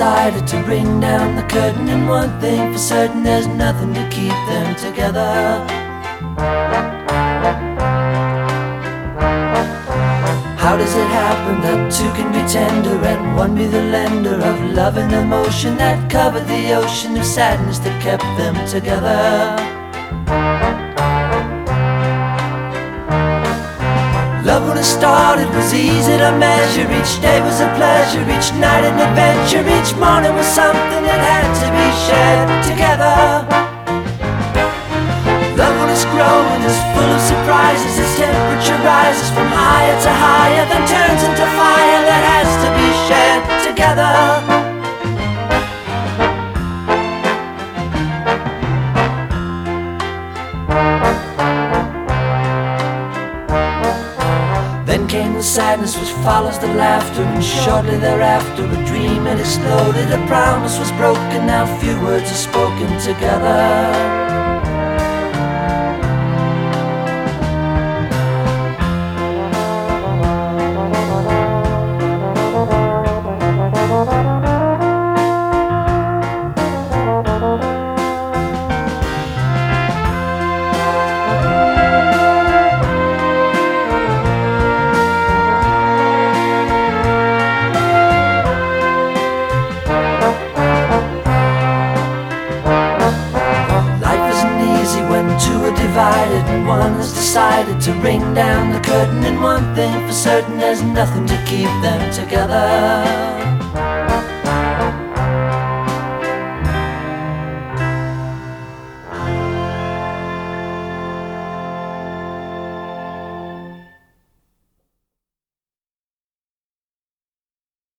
decided to bring down the curtain, and one thing for certain, there's nothing to keep them together. How does it happen that two can be tender and one be the lender of love and emotion that covered the ocean of sadness that kept them together? Love when it started was easy to measure. Each day was a pleasure, each night an adventure. Each morning was something that had to be shared together. Love when it's growing is full of surprises. Its temperature rises from higher to higher, then turns into fire that has to be shared together. Then came the sadness which follows the laughter, and shortly thereafter a dream had exploded. A promise was broken, now few words are spoken together. Two are divided and one has decided to bring down the curtain, and one thing for certain, there's nothing to keep them together.